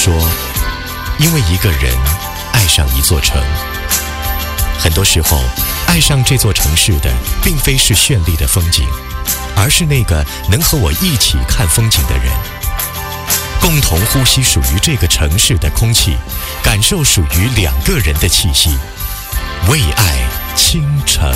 说，因为一个人爱上一座城。很多时候，爱上这座城市的并非是绚丽的风景，而是那个能和我一起看风景的人，共同呼吸属于这个城市的空气，感受属于两个人的气息，为爱倾城。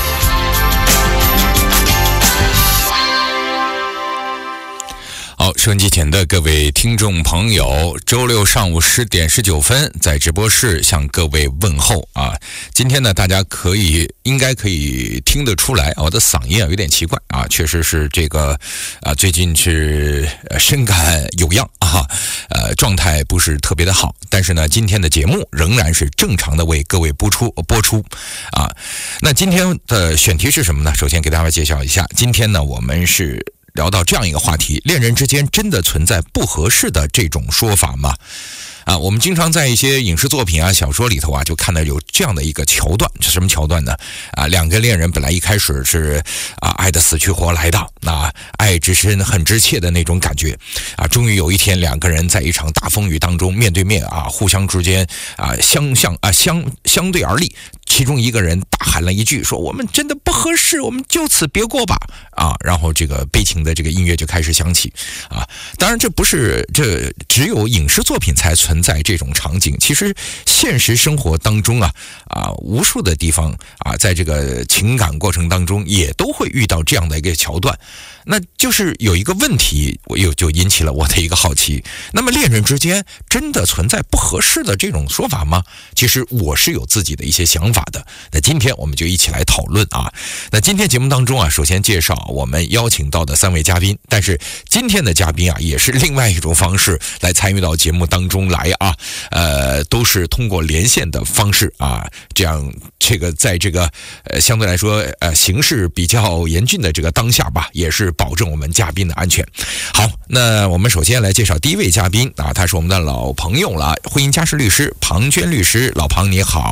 好，收音机前的各位听众朋友，周六上午10点19分，在直播室向各位问候啊！今天呢，大家应该可以听得出来，我的嗓音有点奇怪啊，确实是这个最近是深感有恙啊，状态不是特别的好，但是呢，今天的节目仍然是正常的为各位播出啊。那今天的选题是什么呢？首先给大家介绍一下，今天呢，我们是聊到这样一个话题：恋人之间真的存在不合适的这种说法吗？我们经常在一些影视作品啊、小说里头啊，就看到有这样的一个桥段。是什么桥段呢？两个恋人本来一开始是爱得死去活来的，爱之深恨之切的那种感觉终于有一天，两个人在一场大风雨当中面对面互相之间相对而立。其中一个人大喊了一句说：“我们真的不合适，我们就此别过吧！”然后这个悲情的这个音乐就开始响起当然这只有影视作品才存在这种场景。其实现实生活当中无数的地方在这个情感过程当中也都会遇到这样的一个桥段。那就是有一个问题，就引起了我的一个好奇。那么恋人之间真的存在不合适的这种说法吗？其实我是有自己的一些想法的。那今天我们就一起来讨论那今天节目当中首先介绍我们邀请到的3位嘉宾，但是今天的嘉宾也是另外一种方式来参与到节目当中来都是通过连线的方式这样这个在这个相对来说形势比较严峻的这个当下吧，也是保证我们嘉宾的安全。好，那我们首先来介绍第一位嘉宾他是我们的老朋友了，婚姻家事律师庞娟律师。老庞你好。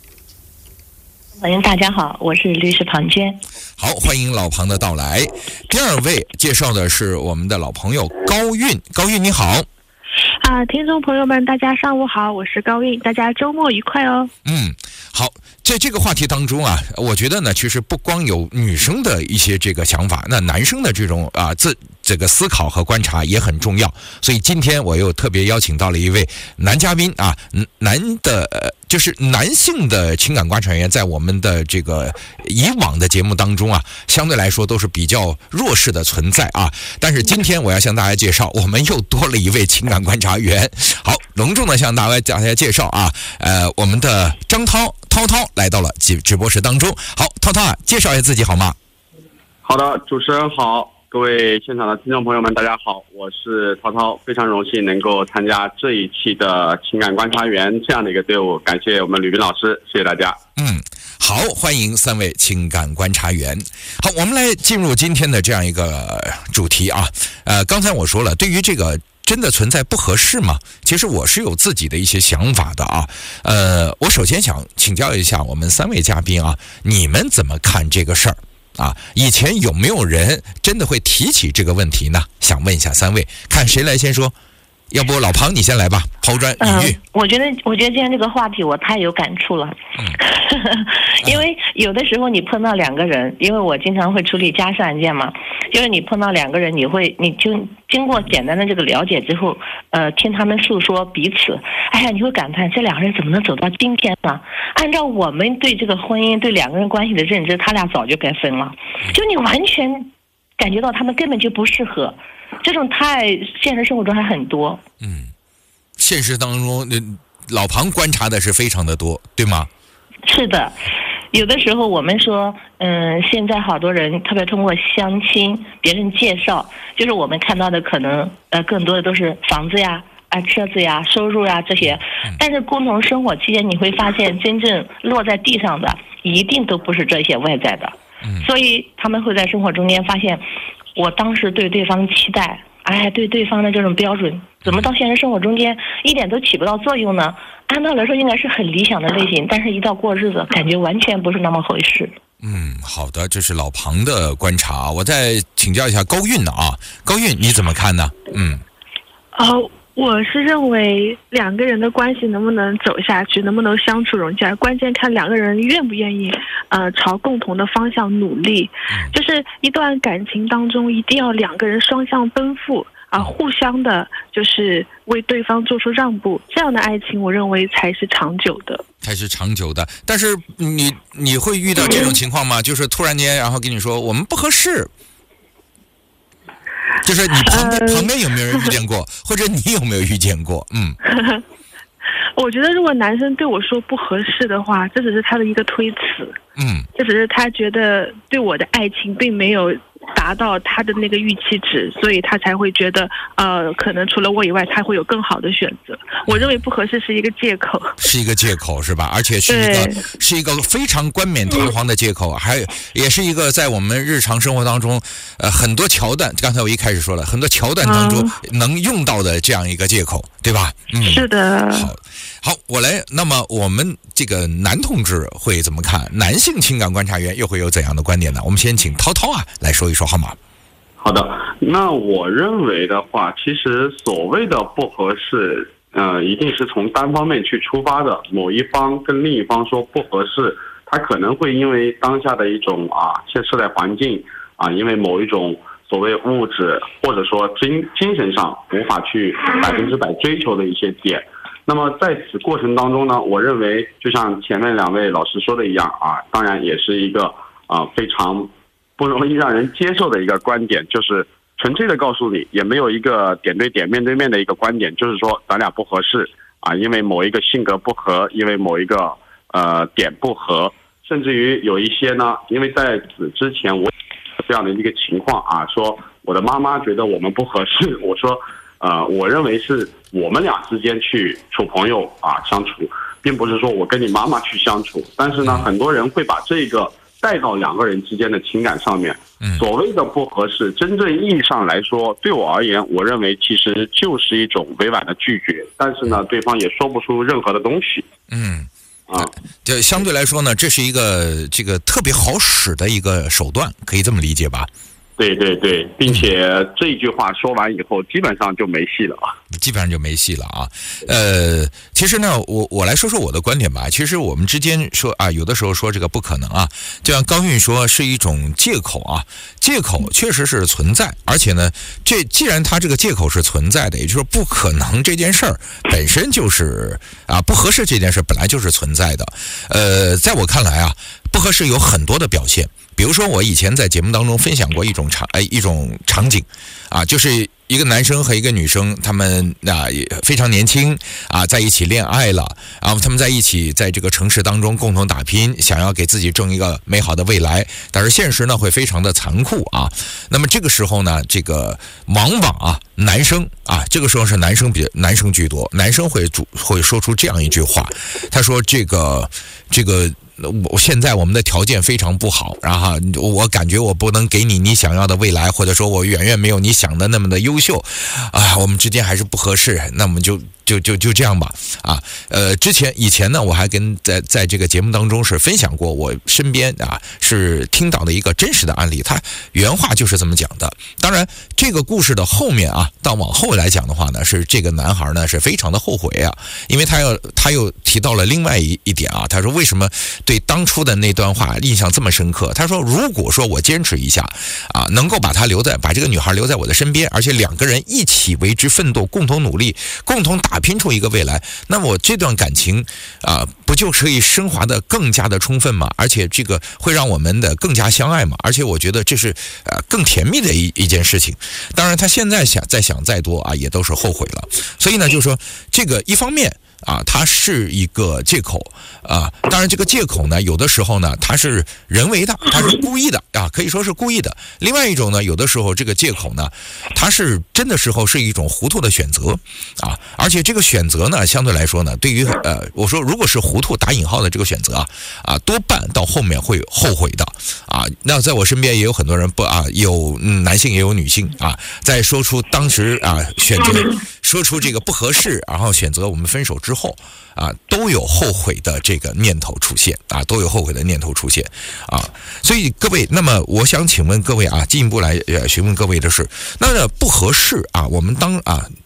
大家好，我是律师庞娟。 好，欢迎老庞的到来。第二位介绍的是我们的老朋友高韵。高韵你好。 听众朋友们大家上午好，我是高韵，大家周末愉快哦。 好，在这个话题当中我觉得呢，其实不光有女生的一些这个想法，那男生的这种这个思考和观察也很重要。所以今天我又特别邀请到了一位男嘉宾就是男性的情感观察员，在我们的这个以往的节目当中相对来说都是比较弱势的存在但是今天我要向大家介绍，我们又多了一位情感观察员。好，隆重的向大家介绍我们的张涛来到了直播室当中。好，涛介绍一下自己好吗？ 好的，主持人好，各位现场的听众朋友们大家好，我是涛，非常荣幸能够参加这一期的情感观察员这样的一个队伍，感谢我们吕斌老师，谢谢大家。 好，欢迎3位情感观察员。好，我们来进入今天的这样一个主题刚才我说了，对于这个真的存在不合适吗？其实我是有自己的一些想法的我首先想请教一下我们3位嘉宾你们怎么看这个事儿以前有没有人真的会提起这个问题呢？想问一下3位，看谁来先说。要不老庞你先来吧，抛砖引玉。 我觉得今天这个话题我太有感触了。因为有的时候你碰到两个人，因为我经常会处理家事案件嘛，就是你碰到两个人，你就经过简单的这个了解之后，听他们诉说彼此，你会感叹这两个人怎么能走到今天呢？按照我们对这个婚姻、对两个人关系的认知，他俩早就该分了。就你完全感觉到他们根本就不适合。这种现实生活中还很多。 现实当中老庞观察的是非常的多，对吗？ 是的，有的时候我们说现在好多人特别通过相亲别人介绍，就是我们看到的可能更多的都是房子呀车子呀收入呀这些，但是共同生活期间你会发现真正落在地上的一定都不是这些外在的。所以他们会在生活中间发现，我当时对对方期待，对对方的这种标准，怎么到现实生活中间一点都起不到作用呢？按道理来说应该是很理想的类型，但是一到过日子，感觉完全不是那么回事。 好的，这是老庞的观察。我再请教一下高韵高韵你怎么看呢？ 我是认为两个人的关系能不能走下去，能不能相处融洽，关键看两个人愿不愿意朝共同的方向努力。就是一段感情当中一定要两个人双向奔赴互相的就是为对方做出让步，这样的爱情我认为才是长久的。 但是你会遇到这种情况吗？就是突然间然后跟你说我们不合适，就是你旁边有没有人遇见过，或者你有没有遇见过？ 我觉得如果男生对我说不合适的话，这只是他的一个推辞。这只是他觉得对我的爱情并没有达到他的那个预期值，所以他才会觉得可能除了我以外他会有更好的选择。我认为不合适是一个借口， 是吧？而且是一个非常冠冕堂皇的借口，也是一个在我们日常生活当中很多桥段，刚才我一开始说了很多桥段当中能用到的这样一个借口，对吧？ 是的。 好，那么我们这个男同志会怎么看？男性情感观察员又会有怎样的观点呢？我们先请涛涛来说一说好吗？ 好的，那我认为的话，其实所谓的不合适，一定是从单方面去出发的。某一方跟另一方说不合适，他可能会因为当下的一种社会环境因为某一种所谓物质或者说精神上无法去100%追求的一些点。那么在此过程当中呢，我认为就像前面两位老师说的一样当然也是一个非常不容易让人接受的一个观点，就是纯粹的告诉你，也没有一个点对点面对面的一个观点，就是说咱俩不合适因为某一个性格不合，因为某一个点不合，甚至于有一些呢，因为在此之前我这样的一个情况说我的妈妈觉得我们不合适，我说我认为是我们俩之间去处朋友相处，并不是说我跟你妈妈去相处。但是呢，很多人会把这个带到两个人之间的情感上面。所谓的不合适，真正意义上来说，对我而言，我认为其实就是一种委婉的拒绝，但是呢，对方也说不出任何的东西。 就相对来说呢，这是一个这个特别好使的一个手段，可以这么理解吧？ 对，并且这一句话说完以后，基本上就没戏了其实呢，我来说说我的观点吧。其实我们之间说有的时候说这个不可能就像高韵说是一种借口借口确实是存在，而且呢，既然它这个借口是存在的，也就是说不可能这件事儿本身就是不合适这件事本来就是存在的。在我看来不合适有很多的表现。比如说我以前在节目当中分享过一种场景就是一个男生和一个女生，他们非常年轻在一起恋爱了，然后他们在一起在这个城市当中共同打拼，想要给自己挣一个美好的未来，但是现实呢会非常的残酷那么这个时候呢，这个往往男生这个时候是男生居多，男生会说出这样一句话，他说这个现在我们的条件非常不好，然后我感觉我不能给你想要的未来，或者说我远远没有你想的那么的优秀我们之间还是不合适，那我们就这样吧以前呢，我还在这个节目当中是分享过我身边是听到的一个真实的案例，他原话就是这么讲的。当然这个故事的后面到往后来讲的话呢，是这个男孩呢是非常的后悔因为他又提到了另外一点他说为什么对当初的那段话印象这么深刻。他说如果说我坚持一下能够把这个女孩留在我的身边，而且两个人一起为之奋斗，共同努力，共同打拼出一个未来，那么我这段感情不就可以升华的更加的充分吗？而且这个会让我们的更加相爱嘛，而且我觉得这是更甜蜜的一件事情。当然他现在想再多也都是后悔了。所以呢，就是说这个一方面它是一个借口当然这个借口呢，有的时候呢它是人为的，它是故意的可以说是故意的。另外一种呢，有的时候这个借口呢，它是真的时候是一种糊涂的选择而且这个选择呢，相对来说呢，对于我说如果是糊涂打引号的这个选择多半到后面会后悔的那在我身边也有很多人有男性也有女性在说出当时选择说出这个不合适，然后选择我们分手之后都有后悔的这个念头出现所以各位，那么我想请问各位进一步来询问各位的是，那不合适我们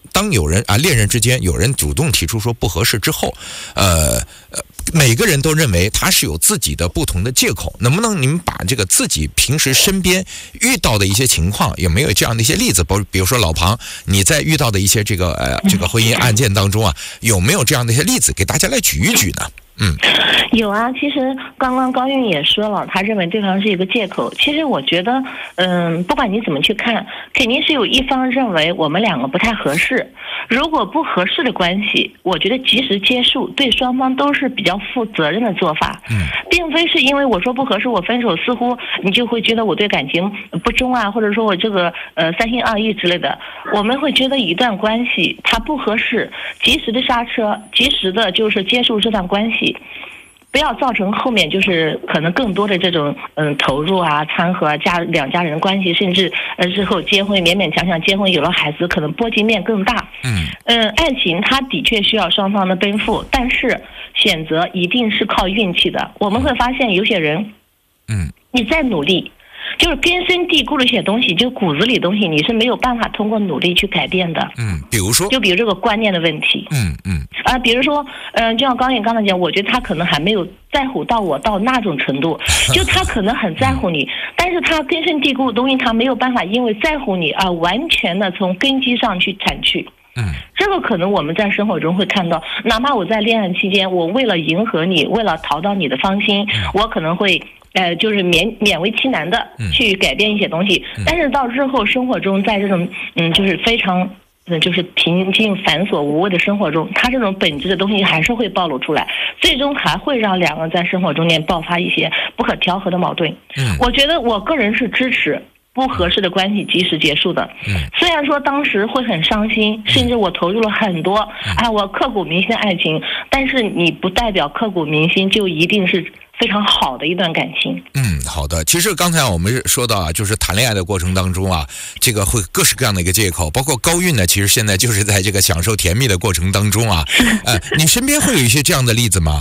当有人恋人之间有人主动提出说不合适之后，每个人都认为他是有自己的不同的借口。能不能你们把这个自己平时身边遇到的一些情况，有没有这样的一些例子？比如说老庞，你在遇到的一些这个婚姻案件当中啊，有没有这样的一些例子给大家来举一举呢？ 有啊，其实刚刚高韵也说了，他认为对方是一个借口。其实我觉得，不管你怎么去看，肯定是有一方认为我们两个不太合适。如果不合适的关系，我觉得及时结束，对双方都是比较负责任的做法。并非是因为我说不合适，我分手，似乎你就会觉得我对感情不忠啊，或者说我这个三心二意之类的。我们会觉得一段关系它不合适，及时的刹车，及时的就是结束这段关系。不要造成后面就是可能更多的这种投入啊、掺和两家人关系，甚至之后结婚勉勉强强结婚有了孩子，可能波及面更大。爱情它的确需要双方的奔赴，但是选择一定是靠运气的。我们会发现有些人，你再努力，就是根深蒂固的一些东西，就骨子里的东西，你是没有办法通过努力去改变的。 比如说这个观念的问题。比如说，就像高韵刚才讲，我觉得他可能还没有在乎到我到那种程度，就他可能很在乎你，但是他根深蒂固的东西，他没有办法因为在乎你而完全的从根基上去铲去。这个可能我们在生活中会看到，哪怕我在恋爱期间，我为了迎合你，为了讨到你的芳心，我可能会就是勉为其难的去改变一些东西，但是到日后生活中，在这种就是非常就是平静繁琐无味的生活中，他这种本质的东西还是会暴露出来，最终还会让两个人在生活中间爆发一些不可调和的矛盾。我觉得我个人是支持不合适的关系及时结束的。虽然说当时会很伤心，甚至我投入了很多我刻骨铭心的爱情，但是你不代表刻骨铭心就一定是非常好的一段感情。 好的。其实刚才我们说到啊，就是谈恋爱的过程当中啊，这个会各式各样的一个借口，包括高韵呢，其实现在就是在这个享受甜蜜的过程当中啊。你身边会有一些这样的例子吗？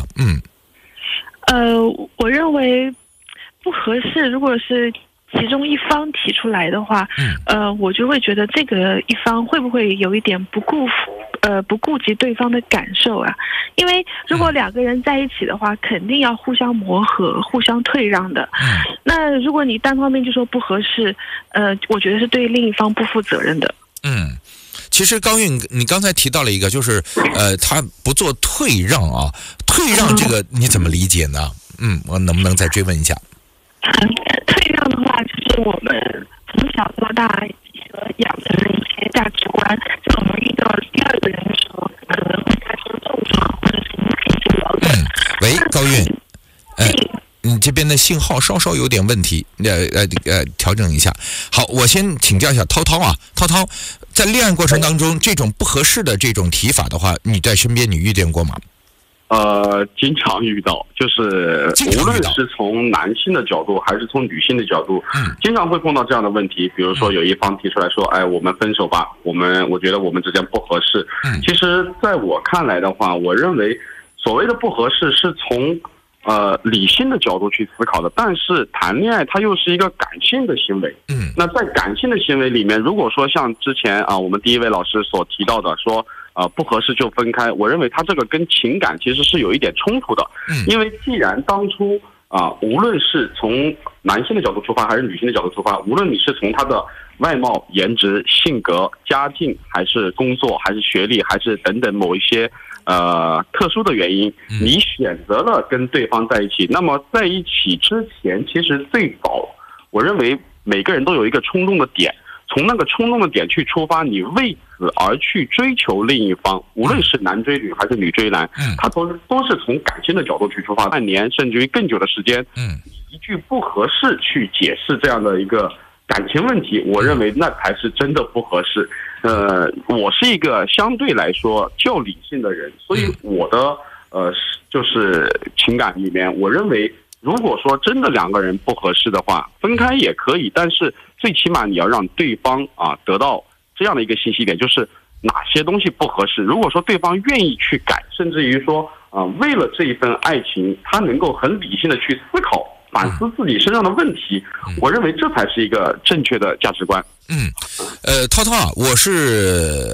我认为不合适，如果是其中一方提出来的话，我就会觉得这个一方会不会有一点不顾及对方的感受啊？因为如果两个人在一起的话，肯定要互相磨合、互相退让的。那如果你单方面就说不合适，我觉得是对另一方不负责任的。 其实高韵，你刚才提到了一个，就是他不做退让啊，退让这个你怎么理解呢？我能不能再追问一下？ 退让的话，就是我们从小到大养成的一些价值观，在我们遇到第二个人的时候，可能会产生重创，或者是一些矛盾。 喂，高韵，你这边的信号稍稍有点问题，调整一下。好，我先请教一下涛涛啊，涛涛，在恋爱过程当中，这种不合适的这种提法的话，你在身边你遇见过吗？ 经常遇到，就是无论是从男性的角度还是从女性的角度，经常会碰到这样的问题。比如说有一方提出来说，我们分手吧，我觉得我们之间不合适。其实在我看来的话，我认为所谓的不合适是从理性的角度去思考的，但是谈恋爱它又是一个感性的行为。那在感性的行为里面，如果说像之前我们第一位老师所提到的说不合适就分开，我认为他这个跟情感其实是有一点冲突的。因为既然当初无论是从男性的角度出发还是女性的角度出发，无论你是从他的外貌、颜值、性格、家境，还是工作，还是学历，还是等等某一些特殊的原因，你选择了跟对方在一起，那么在一起之前，其实最早我认为每个人都有一个冲动的点，从那个冲动的点去出发，你为此而去追求另一方，无论是男追女还是女追男，他都是从感性的角度去出发，半年甚至于更久的时间，一句不合适去解释这样的一个感情问题，我认为那才是真的不合适。我是一个相对来说较理性的人，所以我的就是情感里面，我认为如果说真的两个人不合适的话，分开也可以，但是最起码你要让对方得到这样的一个信息点，就是哪些东西不合适。如果说对方愿意去改，甚至于说为了这一份爱情，他能够很理性的去思考反思自己身上的问题，我认为这才是一个正确的价值观。 涛涛啊，我是比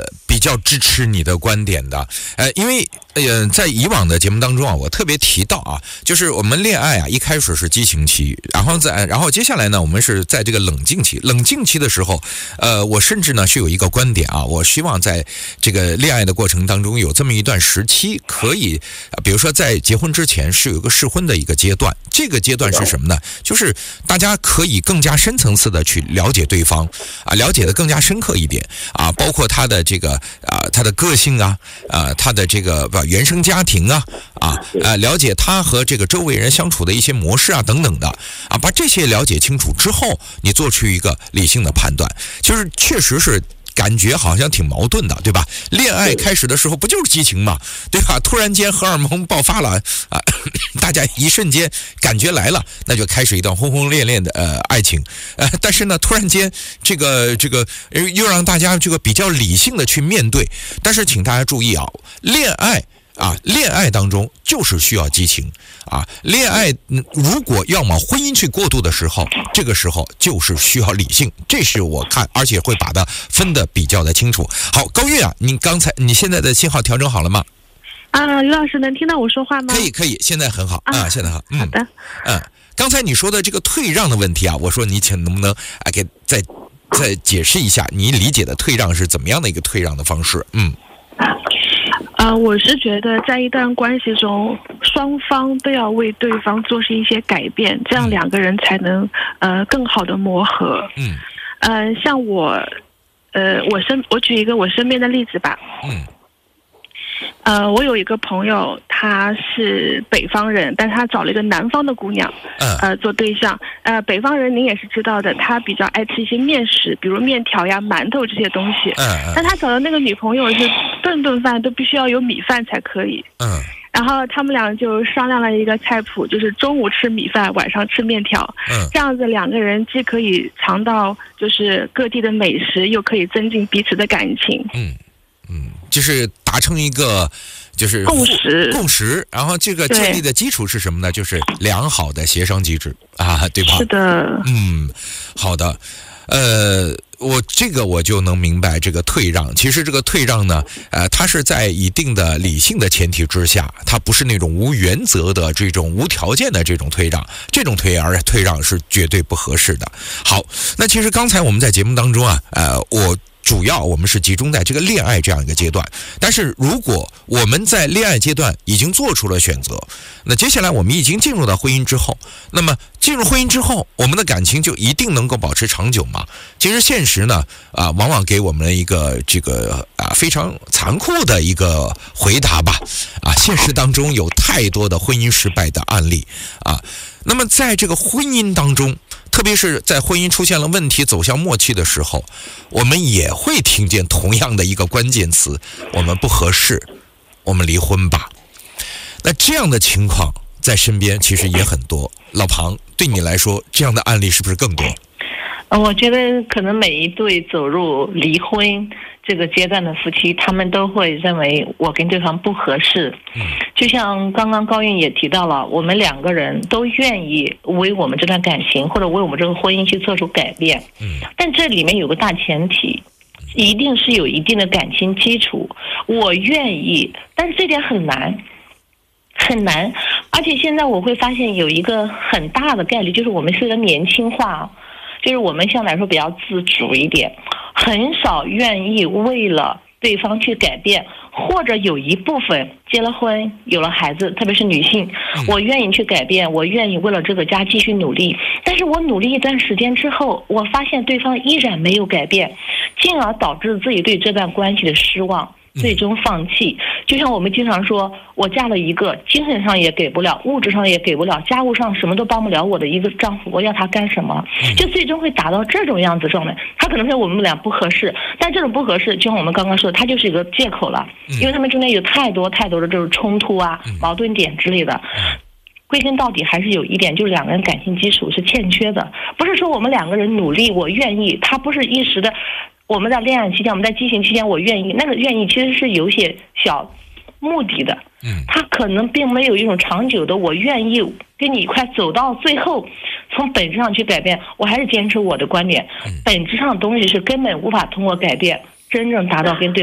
较支持你的观点的。因为在以往的节目当中啊，我特别提到啊，就是我们恋爱啊，一开始是激情期，然后接下来呢，我们是在这个冷静期。冷静期的时候，我甚至呢是有一个观点啊，我希望在这个恋爱的过程当中有这么一段时期，可以比如说在结婚之前是有一个试婚的一个阶段。这个阶段是什么呢？就是大家可以更加深层次的去了解对方啊，了解的更加深刻一点啊，包括他的这个他的个性啊，他的这个原生家庭啊，了解他和这个周围人相处的一些模式啊等等的啊，把这些了解清楚之后，你做出一个理性的判断，就是确实是。感觉好像挺矛盾的，对吧？恋爱开始的时候不就是激情嘛，对吧？突然间荷尔蒙爆发了啊，大家一瞬间感觉来了，那就开始一段轰轰烈烈的爱情。但是呢，突然间这个又让大家这个比较理性的去面对。但是请大家注意啊，恋爱当中就是需要激情啊！恋爱如果要么婚姻去过渡的时候，这个时候就是需要理性，这是我看，而且会把它分得比较的清楚。好，高韵啊，你现在的信号调整好了吗？ 刘老师能听到我说话吗？ 可以，现在很好啊，现在好。 好的。 刚才你说的这个退让的问题啊，我说你能不能给再解释一下你理解的退让是怎么样的一个退让的方式？ 我是觉得在一段关系中，双方都要为对方做出一些改变，这样两个人才能更好的磨合。像我举一个我身边的例子吧。我有一个朋友，他是北方人，但是他找了一个南方的姑娘，做对象。北方人您也是知道的，他比较爱吃一些面食，比如面条呀、馒头这些东西。但他找的那个女朋友是顿顿饭都必须要有米饭才可以。然后他们俩就商量了一个菜谱，就是中午吃米饭，晚上吃面条。这样子两个人既可以尝到就是各地的美食，又可以增进彼此的感情。 就是达成一个就是共识，然后这个建立的基础是什么呢？就是良好的协商机制啊，对吧？ 是的。 好的。我就能明白这个退让。其实这个退让呢，它是在一定的理性的前提之下，它不是那种无原则的这种无条件的这种退让，这种退让是绝对不合适的。好，那其实刚才我们在节目当中啊，主要我们是集中在这个恋爱这样一个阶段，但是如果我们在恋爱阶段已经做出了选择，那接下来我们已经进入到婚姻之后，那么进入婚姻之后，我们的感情就一定能够保持长久吗？其实现实呢，往往给我们一个这个非常残酷的一个回答吧。现实当中有太多的婚姻失败的案例啊。那么在这个婚姻当中，特别是在婚姻出现了问题走向末期的时候，我们也会听见同样的一个关键词，我们不合适，我们离婚吧。那这样的情况在身边其实也很多。老庞，对你来说这样的案例是不是更多？ 我觉得可能每一对走入离婚这个阶段的夫妻，他们都会认为我跟对方不合适。就像刚刚高韵也提到了，我们两个人都愿意为我们这段感情或者为我们这个婚姻去做出改变。但这里面有个大前提，一定是有一定的感情基础。我愿意，但是这点很难。而且现在我会发现有一个很大的概率，就是我们是个年轻化，就是我们相对来说比较自主一点，很少愿意为了对方去改变，或者有一部分结了婚有了孩子，特别是女性，我愿意去改变，我愿意为了这个家继续努力，但是我努力一段时间之后，我发现对方依然没有改变，进而导致自己对这段关系的失望，最终放弃。就像我们经常说，我嫁了一个精神上也给不了，物质上也给不了，家务上什么都帮不了我的一个丈夫，我要他干什么？就最终会达到这种样子状态。他可能说我们俩不合适，但这种不合适就像我们刚刚说的，他就是一个借口了，因为他们中间有太多的这种冲突啊、矛盾点之类的。归根到底还是有一点，就是两个人感情基础是欠缺的，不是说我们两个人努力我愿意，他不是一时的。我们在恋爱期间，我们在激情期间，我愿意，那个愿意其实是有些小目的的，他可能并没有一种长久的我愿意跟你一块走到最后，从本质上去改变。我还是坚持我的观点，本质上的东西是根本无法通过改变真正达到跟对方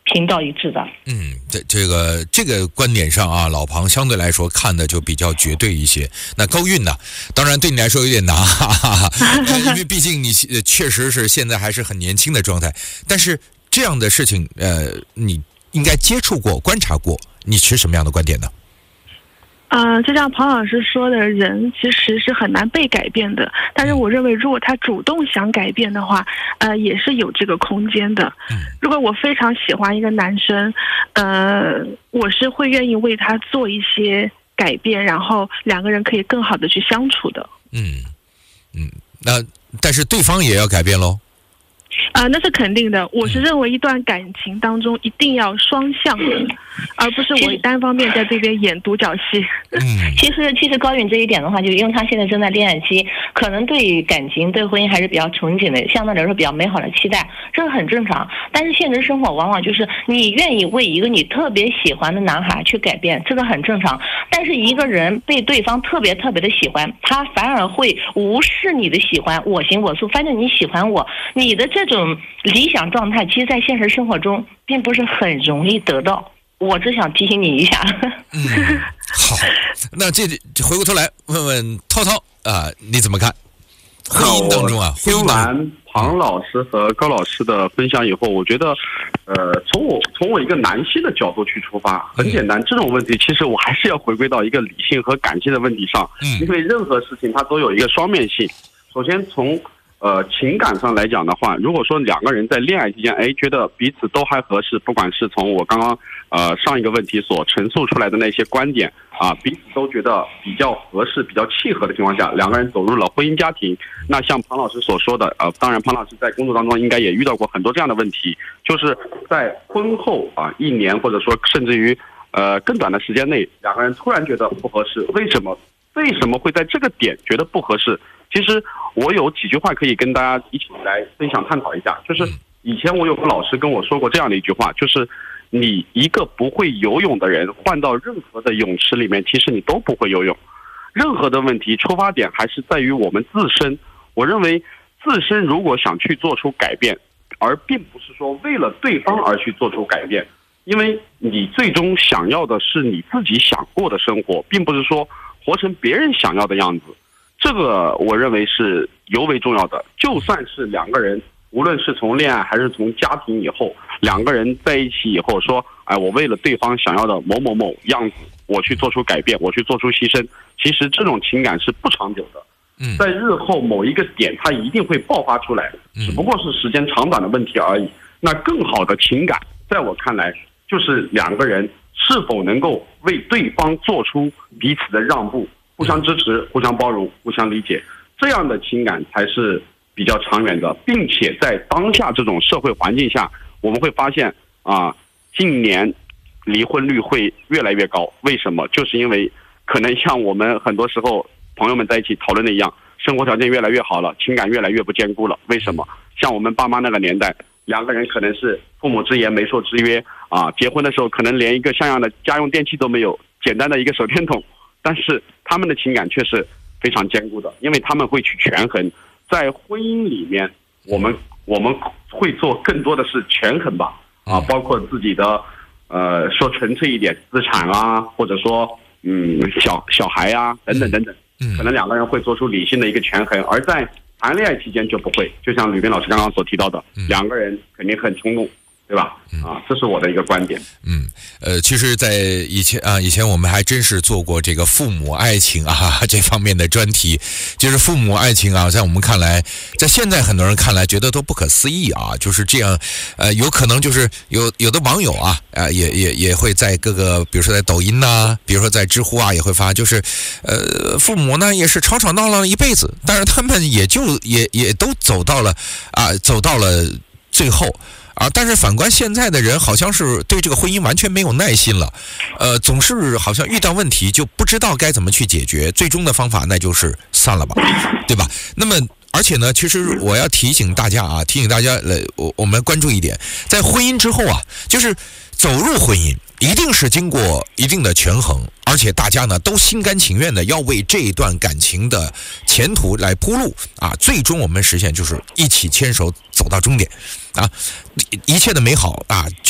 行道一致的。 这个观点上啊，老庞相对来说看的就比较绝对一些。那高韵呢？当然对你来说有点难，因为毕竟你确实是现在还是很年轻的状态。但是这样的事情，你应该接触过、观察过，你持什么样的观点呢？ 就像庞老师说的，人其实是很难被改变的。但是我认为，如果他主动想改变的话，也是有这个空间的。如果我非常喜欢一个男生，我是会愿意为他做一些改变，然后两个人可以更好的去相处的。 那但是对方也要改变喽。 那是肯定的。我是认为一段感情当中一定要双向的，而不是我单方面在这边演独角戏。 其实高允这一点的话，就因为他现在正在恋爱期，可能对感情、对婚姻还是比较憧憬的，相对来说比较美好的期待，这是很正常。但是现实生活往往就是你愿意为一个你特别喜欢的男孩去改变，这个很正常。但是一个人被对方特别特别的喜欢，他反而会无视你的喜欢，我行我素，反正你喜欢我，你的这种理想状态，其实在现实生活中并不是很容易得到。我只想提醒你一下。 好，那这回过头来问问涛涛你怎么看婚姻当中听完庞老师和高老师的分享以后，我觉得从我一个男性的角度去出发，很简单，这种问题其实我还是要回归到一个理性和感性的问题上。因为任何事情它都有一个双面性。首先从情感上来讲的话，如果说两个人在恋爱期间，觉得彼此都还合适，不管是从我刚刚上一个问题所陈述出来的那些观点彼此都觉得比较合适、比较契合的情况下，两个人走入了婚姻家庭。那像庞老师所说的，当然庞老师在工作当中应该也遇到过很多这样的问题，就是在婚后1年或者说甚至于更短的时间内，两个人突然觉得不合适，为什么会在这个点觉得不合适？其实我有几句话可以跟大家一起来分享探讨一下。就是以前我有个老师跟我说过这样的一句话，就是你一个不会游泳的人换到任何的泳池里面，其实你都不会游泳。任何的问题出发点还是在于我们自身。我认为自身如果想去做出改变，而并不是说为了对方而去做出改变，因为你最终想要的是你自己想过的生活，并不是说活成别人想要的样子。这个我认为是尤为重要的。就算是两个人，无论是从恋爱还是从家庭以后，两个人在一起以后说，我为了对方想要的某某某样子，我去做出改变，我去做出牺牲，其实这种情感是不长久的。在日后某一个点，它一定会爆发出来，只不过是时间长短的问题而已。那更好的情感，在我看来，就是两个人是否能够为对方做出彼此的让步，互相支持、互相包容、互相理解，这样的情感才是比较长远的。并且在当下这种社会环境下，我们会发现近年离婚率会越来越高。为什么？就是因为可能像我们很多时候朋友们在一起讨论的一样，生活条件越来越好了，情感越来越不坚固了。为什么？像我们爸妈那个年代，两个人可能是父母之言媒妁之约结婚的时候可能连一个像样的家用电器都没有，简单的一个手电筒，但是他们的情感却是非常坚固的，因为他们会去权衡。在婚姻里面，我们会做更多的是权衡吧包括自己的说纯粹一点资产或者说小孩等等等等，可能两个人会做出理性的一个权衡。而在谈恋爱期间就不会，就像吕斌老师刚刚所提到的，两个人肯定很冲动，对吧？这是我的一个观点。 其实在以前我们还真是做过这个父母爱情这方面的专题。就是父母爱情在我们看来，在现在很多人看来觉得都不可思议就是这样。有可能就是有的网友也会在各个，比如说在抖音比如说在知乎也会发，就是父母呢也是吵闹了一辈子，但是他们也都走到了最后。但是反观现在的人，好像是对这个婚姻完全没有耐心了，总是好像遇到问题就不知道该怎么去解决，最终的方法那就是散了吧，对吧？那么而且呢，其实我要提醒大家我们关注一点，在婚姻之后就是走入婚姻一定是经过一定的权衡，而且大家呢都心甘情愿的要为这一段感情的前途来铺路最终我们实现就是一起牵手走到终点一切的美好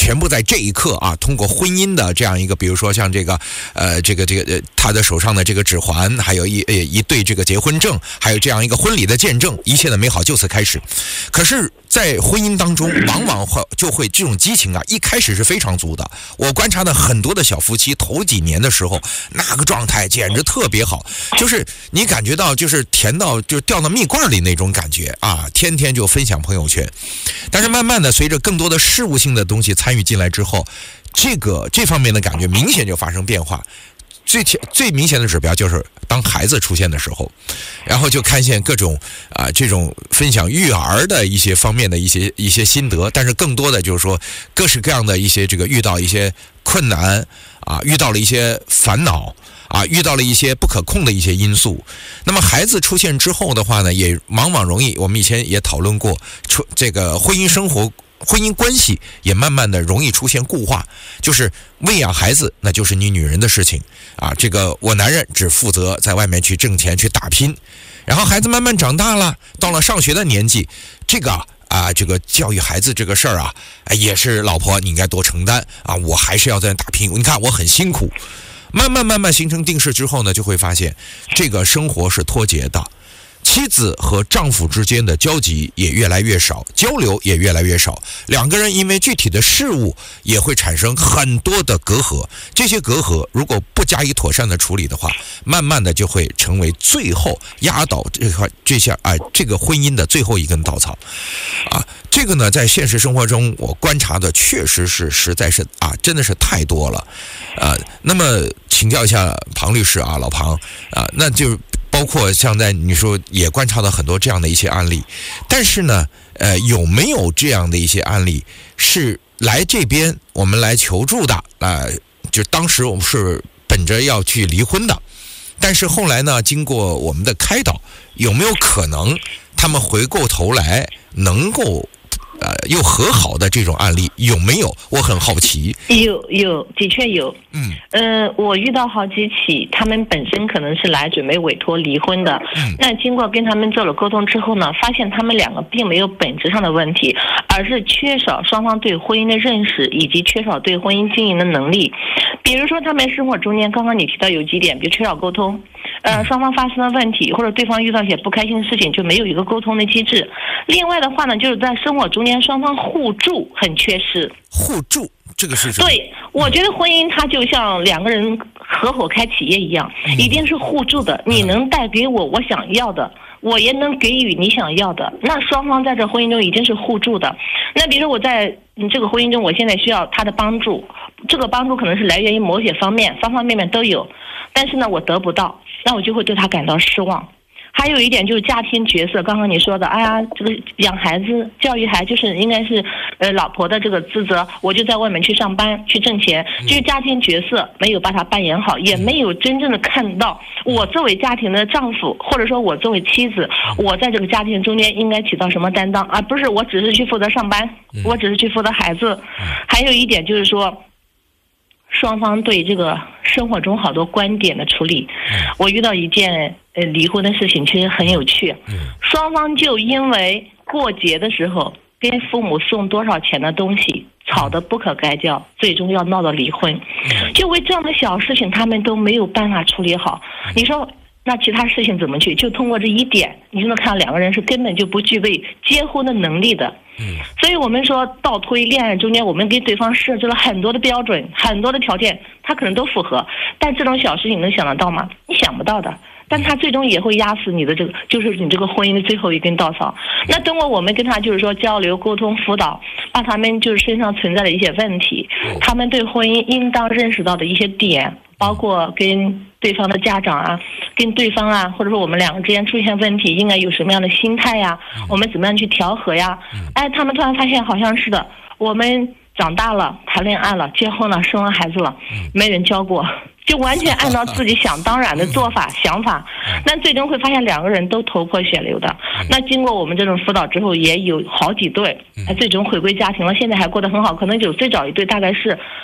全部在这一刻啊，通过婚姻的这样一个，比如说像这个他的手上的这个指环，还有一对这个结婚证，还有这样一个婚礼的见证，一切的美好就此开始。可是在婚姻当中往往就会这种激情啊，一开始是非常足的。我观察的很多的小夫妻头几年的时候，那个状态简直特别好，就是你感觉到就是甜到就掉到蜜罐里那种感觉啊，天天就分享朋友圈。但是慢慢的随着更多的事物性的东西参与进来之后，这方面的感觉明显就发生变化。最明显的指标就是当孩子出现的时候，然后就看见各种这种分享育儿的一些方面的一些心得，但是更多的就是说各式各样的一些这个遇到一些困难啊，遇到了一些烦恼啊，遇到了一些不可控的一些因素。那么孩子出现之后的话呢，也往往容易，我们以前也讨论过，这个婚姻关系也慢慢的容易出现固化，就是喂养孩子那就是你女人的事情啊，这个我男人只负责在外面去挣钱去打拼，然后孩子慢慢长大了，到了上学的年纪，这个教育孩子这个事儿啊，也是老婆你应该多承担啊，我还是要在那打拼，你看我很辛苦。慢慢形成定势之后呢，就会发现这个生活是脱节的。妻子和丈夫之间的交集也越来越少，交流也越来越少，两个人因为具体的事物也会产生很多的隔阂，这些隔阂如果不加以妥善的处理的话，慢慢的就会成为最后压倒这个婚姻的最后一根稻草啊。这个呢，在现实生活中我观察的确实是实在是真的是太多了那么请教一下庞律师老庞那就包括像在你说也观察到很多这样的一些案例，但是呢有没有这样的一些案例是来这边我们来求助的就当时我们是本着要去离婚的，但是后来呢经过我们的开导，有没有可能他们回过头来能够又和好的这种案例有没有？我很好奇。 有，的确有。我遇到好几起，他们本身可能是来准备委托离婚的。那经过跟他们做了沟通之后呢，发现他们两个并没有本质上的问题，而是缺少双方对婚姻的认识，以及缺少对婚姻经营的能力。比如说他们生活中间，刚刚你提到有几点，比如缺少沟通。双方发生的问题，或者对方遇到一些不开心的事情，就没有一个沟通的机制。另外的话呢，就是在生活中间双方互助很缺失。 互助这个是什么？ 对，我觉得婚姻它就像两个人合伙开企业一样，一定是互助的。你能带给我想要的，我也能给予你想要的，那双方在这婚姻中已经是互助的。那比如说我在这个婚姻中，我现在需要他的帮助，这个帮助可能是来源于某些方面，方方面面都有，但是呢我得不到，那我就会对他感到失望。还有一点就是家庭角色，刚刚你说的，这个养孩子、教育孩子就是应该是老婆的这个职责，我就在外面去上班去挣钱，就是家庭角色没有把它扮演好，也没有真正的看到我作为家庭的丈夫，或者说我作为妻子，我在这个家庭中间应该起到什么担当，而不是我只是去负责上班，我只是去负责孩子。还有一点就是说，双方对这个生活中好多观点的处理，我遇到一件离婚的事情，其实很有趣。双方就因为过节的时候跟父母送多少钱的东西吵得不可开交，最终要闹到离婚。就为这样的小事情他们都没有办法处理好，你说那其他事情怎么去？就通过这一点，你就能看到两个人是根本就不具备结婚的能力的。所以我们说倒推恋爱中间，我们给对方设置了很多的标准，很多的条件，他可能都符合，但这种小事情能想得到吗？你想不到的。但他最终也会压死你的这个，就是你这个婚姻的最后一根稻草。那通过我们跟他就是说交流、沟通、辅导，把他们就是身上存在的一些问题，他们对婚姻应当认识到的一些点，包括跟对方的家长跟对方或者说我们两个之间出现问题，应该有什么样的心态呀？我们怎么样去调和呀？他们突然发现好像是的，我们长大了，谈恋爱了，结婚了，生完孩子了，没人教过。就完全按照自己想当然的做法想法，那最终会发现两个人都头破血流的。那经过我们这种辅导之后，也有好几对最终回归家庭了，现在还过得很好。可能有最早一对大概是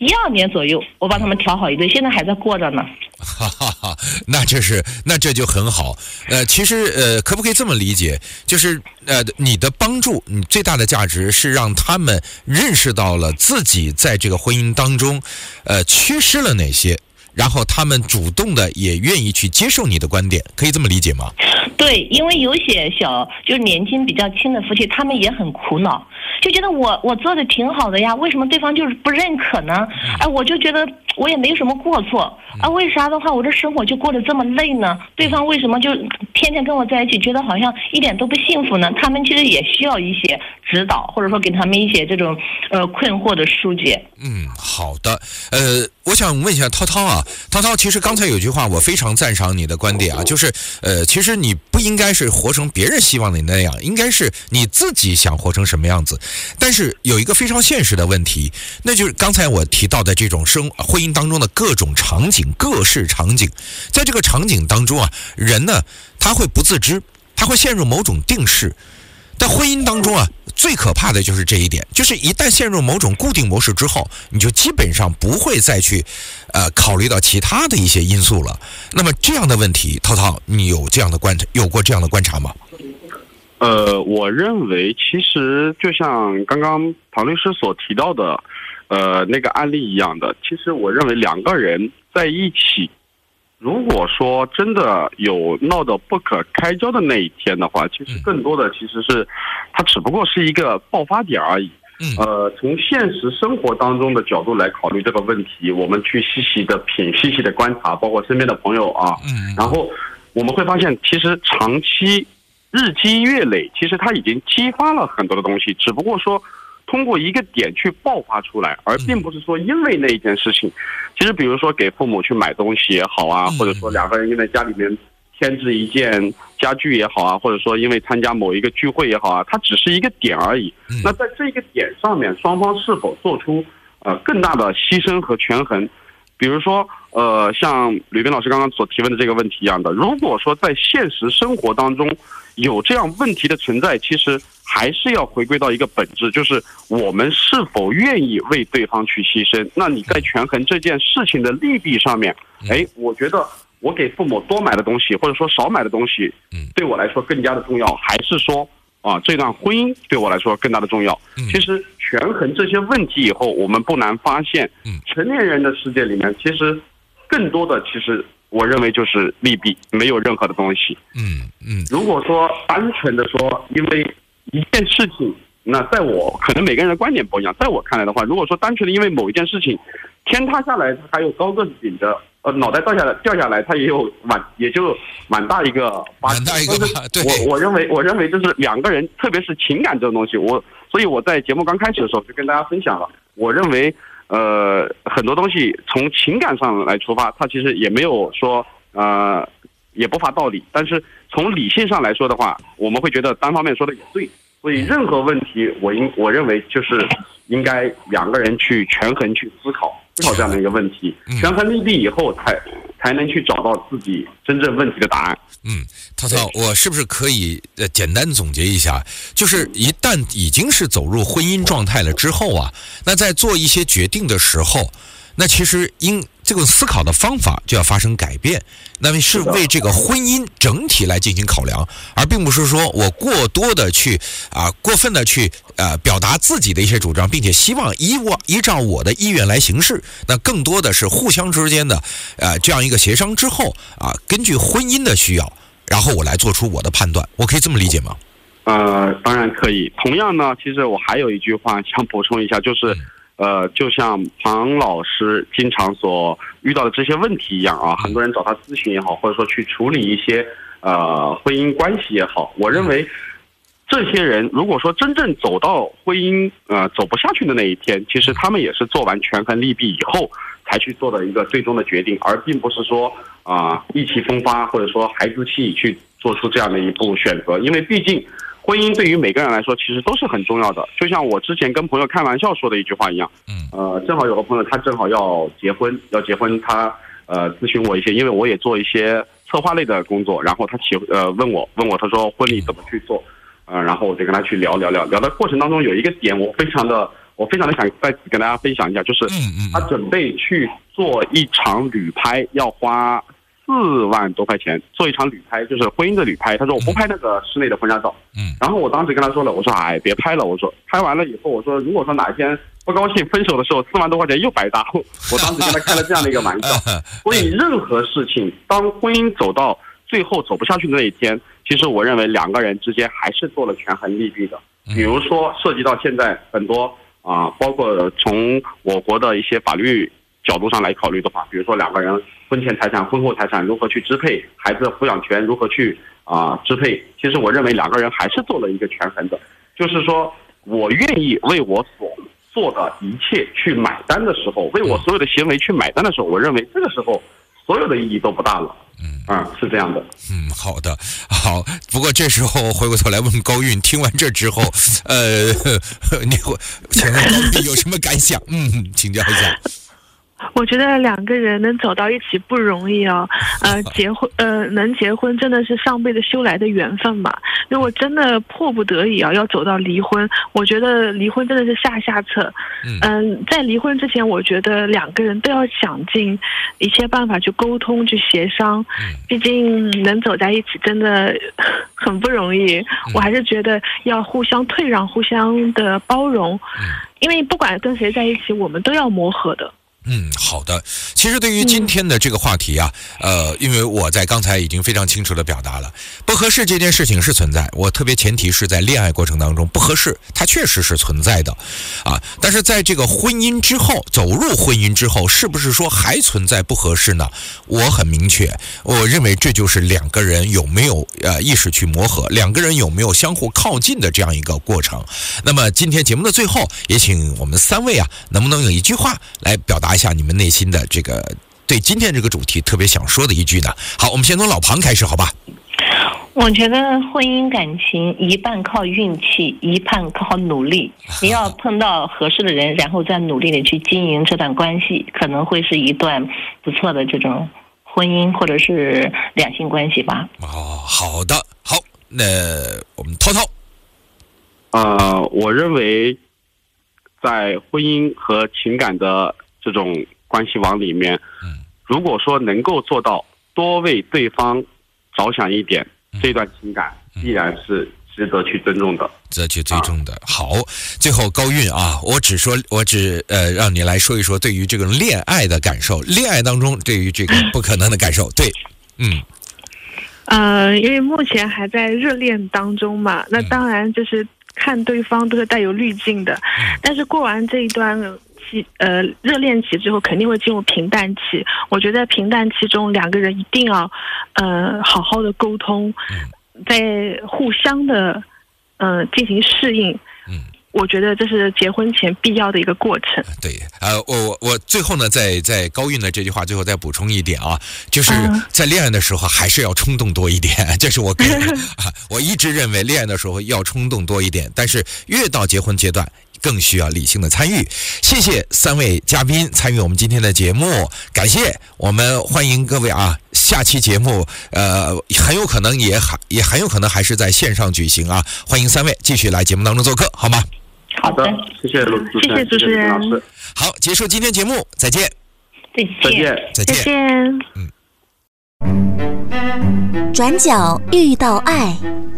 12年左右，我帮他们调好一对，现在还在过着呢。 哈哈哈，那这就很好。其实可不可以这么理解？就是你的帮助，你最大的价值是让他们认识到了自己在这个婚姻当中，缺失了哪些，然后他们主动的也愿意去接受你的观点，可以这么理解吗？ 对，因为有些就是年轻比较轻的夫妻，他们也很苦恼，就觉得我做的挺好的呀，为什么对方就是不认可呢？哎，我就觉得我也没什么过错啊，为啥的话我这生活就过得这么累呢？对方为什么就天天跟我在一起，觉得好像一点都不幸福呢？他们其实也需要一些指导，或者说给他们一些这种困惑的疏解。 好的。我想问一下涛涛啊，涛涛，其实刚才有句话我非常赞赏你的观点啊，就是其实你不应该是活成别人希望你那样，应该是你自己想活成什么样子。但是有一个非常现实的问题，那就是刚才我提到的这种婚姻当中的各种场景，各式场景，在这个场景当中啊，人呢他会不自知，他会陷入某种定式。在婚姻当中啊，最可怕的就是这一点，就是一旦陷入某种固定模式之后，你就基本上不会再去考虑到其他的一些因素了。那么这样的问题，涛涛，你有过这样的观察吗？ 我认为其实就像刚刚唐律师所提到的那个案例一样的，其实我认为两个人在一起，如果说真的有闹得不可开交的那一天的话，其实更多的其实是它只不过是一个爆发点而已。从现实生活当中的角度来考虑这个问题，我们去细细的品、细细的观察，包括身边的朋友啊，然后我们会发现，其实长期日积月累，其实它已经激发了很多的东西，只不过说通过一个点去爆发出来，而并不是说因为那一件事情。其实比如说给父母去买东西也好啊，或者说两个人因为家里面添置一件家具也好啊，或者说因为参加某一个聚会也好啊，它只是一个点而已。那在这个点上面，双方是否做出更大的牺牲和权衡？比如说像吕斌老师刚刚所提问的这个问题一样的，如果说在现实生活当中有这样问题的存在，其实还是要回归到一个本质，就是我们是否愿意为对方去牺牲。那你在权衡这件事情的利弊上面，我觉得我给父母多买的东西或者说少买的东西对我来说更加的重要，还是说这段婚姻对我来说更大的重要？其实权衡这些问题以后，我们不难发现，成年人的世界里面，其实更多的其实我认为就是利弊，没有任何的东西。如果说单纯的说因为一件事情，那在我可能每个人的观点不一样，在我看来的话，如果说单纯的因为某一件事情天塌下来，还有高个子顶着脑袋掉下来，它也就蛮大一个疤。对，我认为就是两个人，特别是情感这种东西，所以我在节目刚开始的时候就跟大家分享了，我认为很多东西从情感上来出发，它其实也没有说也不乏道理，但是从理性上来说的话，我们会觉得单方面说的也对。所以任何问题我认为就是应该两个人去权衡去思考这样的一个问题，权衡利弊以后才能去找到自己真正问题的答案。 涛涛，我是不是可以简单总结一下，就是一旦已经是走入婚姻状态了之后啊，那在做一些决定的时候，那其实这个思考的方法就要发生改变，那么是为这个婚姻整体来进行考量，而并不是说我过多的去过分的去表达自己的一些主张，并且希望依照我的意愿来行事。那更多的是互相之间的这样一个协商之后根据婚姻的需要，然后我来做出我的判断，我可以这么理解吗？ 当然可以。同样呢，其实我还有一句话想补充一下，就是就像庞老师经常所遇到的这些问题一样很多人找他咨询也好，或者说去处理一些婚姻关系也好，我认为这些人如果说真正走到婚姻走不下去的那一天，其实他们也是做完权衡利弊以后才去做的一个最终的决定，而并不是说意气风发或者说孩子气去做出这样的一步选择。因为毕竟婚姻对于每个人来说其实都是很重要的，就像我之前跟朋友开玩笑说的一句话一样，正好有个朋友他正好要结婚，他咨询我一些，因为我也做一些策划类的工作，然后他问我他说婚礼怎么去做，然后我就跟他去聊的过程当中有一个点我非常的我非常的想在此跟大家分享一下，就是他准备去做一场旅拍，要花4万多块钱做一场旅拍，就是婚姻的旅拍。他说我不拍那个室内的婚纱照。然后我当时跟他说了，我说别拍了，我说拍完了以后，我说如果说哪一天不高兴分手的时候，4万多块钱又白搭。我当时跟他开了这样的一个玩笑。所以任何事情，当婚姻走到最后走不下去的那一天，其实我认为2个人之间还是做了权衡利弊的。比如说涉及到现在很多包括从我国的一些法律角度上来考虑的话，比如说2个人婚前财产、婚后财产如何去支配，孩子的抚养权如何去支配，其实我认为2个人还是做了一个权衡的。就是说我愿意为我所做的一切去买单的时候，为我所有的行为去买单的时候，我认为这个时候所有的意义都不大了。是这样的。 好的，好。不过这时候回过头来问高韵，听完这之后，你请问高韵有什么感想？请教一下。 我觉得2个人能走到一起不容易啊，能结婚真的是上辈子修来的缘分嘛。如果真的迫不得已要走到离婚，我觉得离婚真的是下策。在离婚之前，我觉得2个人都要想尽一切办法去沟通、去协商。毕竟能走在一起真的很不容易。我还是觉得要互相退让、互相的包容，因为不管跟谁在一起，我们都要磨合的。 好的。其实对于今天的这个话题啊，因为我在刚才已经非常清楚地表达了，不合适这件事情是存在，我特别前提是在恋爱过程当中，不合适它确实是存在的但是在这个婚姻之后，走入婚姻之后，是不是说还存在不合适呢？我很明确，我认为这就是2个人有没有意识去磨合，2个人有没有相互靠近的这样一个过程。那么今天节目的最后，也请我们3位能不能有一句话来表达一下你们内心的这个对今天这个主题特别想说的一句呢？好，我们先从老庞开始，好吧？ 我觉得婚姻感情一半靠运气，一半靠努力。你要碰到合适的人，然后再努力的去经营这段关系，可能会是一段不错的这种婚姻或者是两性关系吧。 好的，好，那我们涛涛。 我认为在婚姻和情感的这种关系网里面，如果说能够做到多为对方着想一点，这段情感依然是值得去尊重的， 好，最后高韵我只让你来说一说对于这个恋爱的感受，恋爱当中对于这个不可能的感受。对， 因为目前还在热恋当中嘛，那当然就是看对方都是带有滤镜的，但是过完这一段热恋期之后，肯定会进入平淡期。我觉得平淡期中2个人一定要好好的沟通，在互相的进行适应。我觉得这是结婚前必要的一个过程。 对，我最后呢，在高韵的这句话最后再补充一点就是在恋爱的时候还是要冲动多一点，这是我个人我一直认为恋爱的时候要冲动多一点，但是越到结婚阶段更需要理性的参与。谢谢3位嘉宾参与我们今天的节目，感谢，我们欢迎各位下期节目很有可能也很有可能还是在线上举行欢迎3位继续来节目当中做客，好吗？ 好的，谢谢主持人老师。 好，结束今天节目，再见。 再见。 转角遇到爱。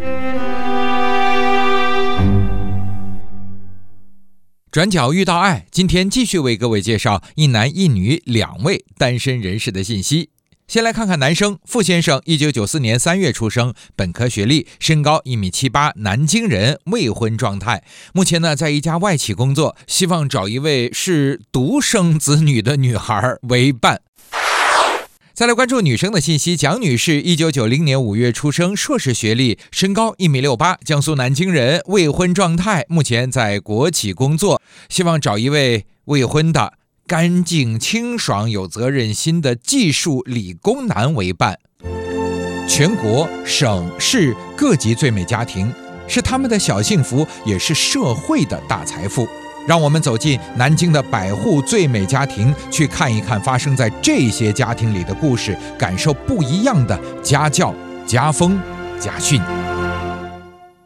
转角遇到爱，今天继续为各位介绍一男一女2位单身人士的信息。先来看看男生傅先生，1994年3月出生，本科学历，身高1.78米，南京人，未婚状态。目前呢，在一家外企工作，希望找一位是独生子女的女孩为伴。再来关注女生的信息，蒋女士1990年5月出生，硕士学历，身高1.68米，江苏南京人，未婚状态，目前在国企工作，希望找一位未婚的干净清爽有责任心的技术理工男为伴。全国省市各级最美家庭是他们的小幸福，也是社会的大财富。让我们走进南京的百户最美家庭，去看一看发生在这些家庭里的故事，感受不一样的家教、家风、家训。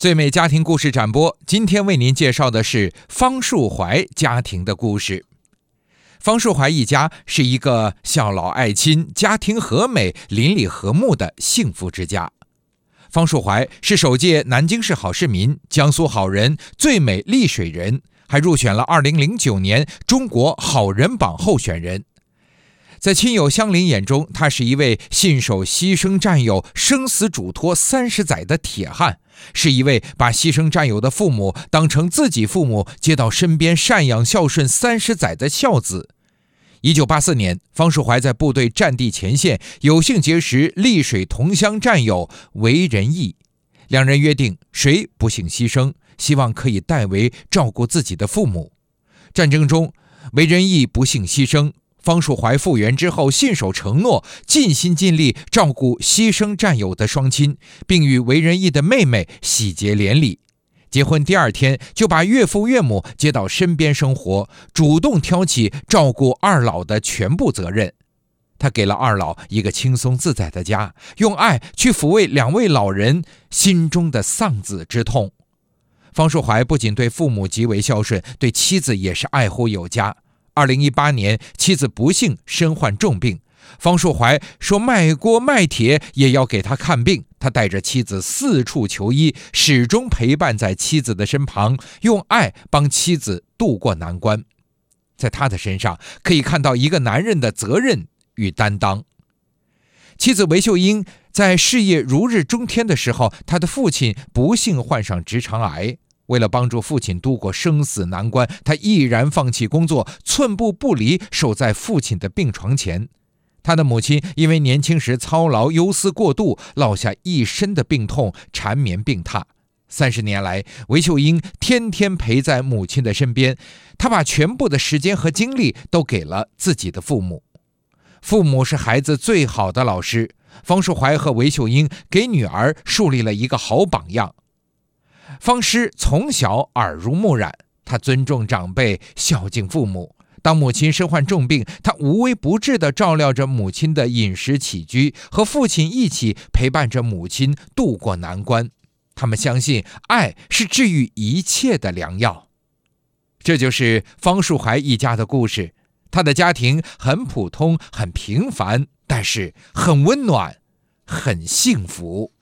最美家庭故事展播，今天为您介绍的是方树怀家庭的故事。方树怀一家是一个孝老爱亲、家庭和美、邻里和睦的幸福之家。方树怀是首届南京市好市民、江苏好人、最美丽水人，还入选了2009年中国好人榜候选人。在亲友乡邻眼中，他是一位信守牺牲战友、生死嘱托30载的铁汉，是一位把牺牲战友的父母当成自己父母接到身边赡养孝顺30载的孝子。1984年，方树怀在部队战地前线有幸结识丽水同乡战友韦仁义，两人约定谁不幸牺牲，希望可以代为照顾自己的父母。战争中，韦仁义不幸牺牲，方树怀复员之后信守承诺，尽心尽力照顾牺牲战友的双亲，并与韦仁义的妹妹喜结连理。结婚第2天就把岳父岳母接到身边生活，主动挑起照顾二老的全部责任。他给了二老一个轻松自在的家，用爱去抚慰2位老人心中的丧子之痛。方树怀不仅对父母极为孝顺，对妻子也是爱护有加。2018年，妻子不幸身患重病，方树怀说卖锅卖铁也要给他看病。他带着妻子四处求医，始终陪伴在妻子的身旁，用爱帮妻子度过难关。在他的身上可以看到一个男人的责任与担当。妻子韦秀英在事业如日中天的时候，他的父亲不幸患上直肠癌。为了帮助父亲度过生死难关，他毅然放弃工作，寸步不离，守在父亲的病床前。他的母亲因为年轻时操劳忧思过度，落下一身的病痛，缠绵病榻。30年来，韦秀英天天陪在母亲的身边，她把全部的时间和精力都给了自己的父母。父母是孩子最好的老师，方树怀和韦秀英给女儿树立了一个好榜样。方师从小耳濡目染，他尊重长辈，孝敬父母。当母亲身患重病，他无微不至地照料着母亲的饮食起居，和父亲一起陪伴着母亲度过难关。他们相信爱是治愈一切的良药。这就是方树怀一家的故事。他的家庭很普通，很平凡，但是很温暖，很幸福。